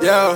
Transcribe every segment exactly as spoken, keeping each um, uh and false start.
Yeah.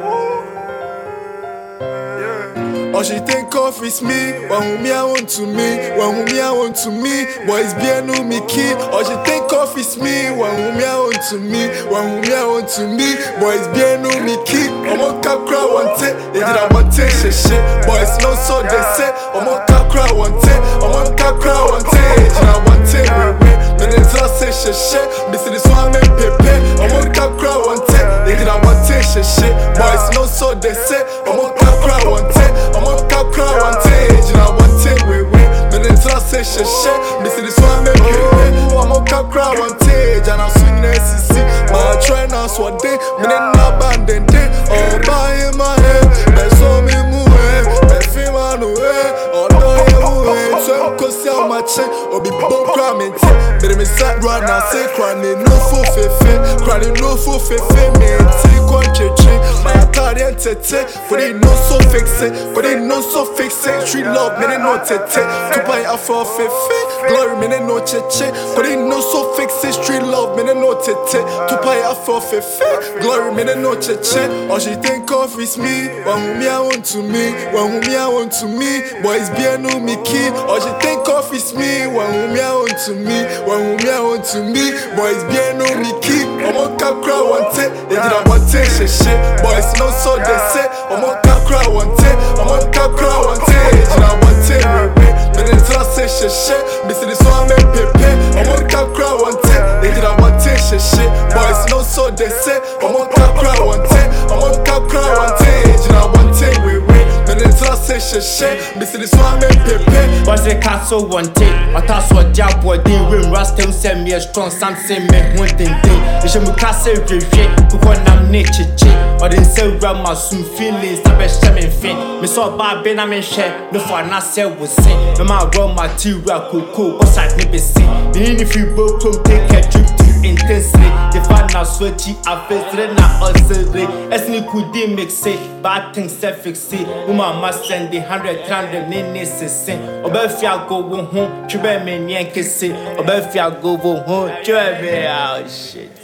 All she think of is me, one who me I want to me, one who me I want to me, boys be a new me key. All she think of is me, one who me I want to me, one who me I want to me, boys be a new me key. I'm on cap crowd one take, they did I want take shit shit, boys no so they say. I'm on cap crowd one take, I'm on cap crowd one take, did I want take we win, men they just say shit shit, me see this one make pepe. I'm on cap crowd one take, they did I want take shit shit, boys no so they say. I'm on cap crowd one take. Crowd one take, you know one take we win. Men they just say shit shit. Me see this one make it win. I'm on cap crowd one take, and I'm swinging S C C. My try now so day, me they not abandon day. All by in my head, they saw me move, they feel my new way. All know you move, so I'm cause I'm my chain. Or be bone cramming tea. But me sat right now, say crying no for fefe, crying no for fefe. Me take one chichi, my Italian tete, but they no so fix it, but they no so fix it. Street love, me they no tete. To buy a for fefe, glory, me they no cheche, but they no so fix it. Street love, me they no tete. To buy a for fefe, glory, me they no cheche. All she think of is me, one who me I want to me, one who me I want to me, boys be a new me key. All she think of is me, one who me I want to me, one who me I want to me, boys be a new me key. I'm on cap crowd one take, they did I want take shit shit, boys no so they say. I'm on cap crowd one take, I'm on cap crowd one take, did I want take we win, men they just say shit shit, me see this one make pepe. I'm on cap crowd one take, they did I want take shit shit, boys no so they say. I'm on cap crowd one take, I'm on cap crowd one take, did I want take we win, men they just say shit shit, me see this one make pepe. Was the castle one take, or that's what job what they rim rustle send me a strong some say me one thing thing. If you castle review, because I'm nature chick, or then say grandma soon feelings, I bet shaman fin. Me saw bad ben I'm in share, no for not say was say. No my raw material cool cool, what's I never see. Then if you both come take a trip to intensely, if I now sweaty, I face it now also. As me could mix it, bad things self fix it. Woman must send the hundred hundred minutes to sing. Or if I go home, you better me yank it, or if I go home, you better shit.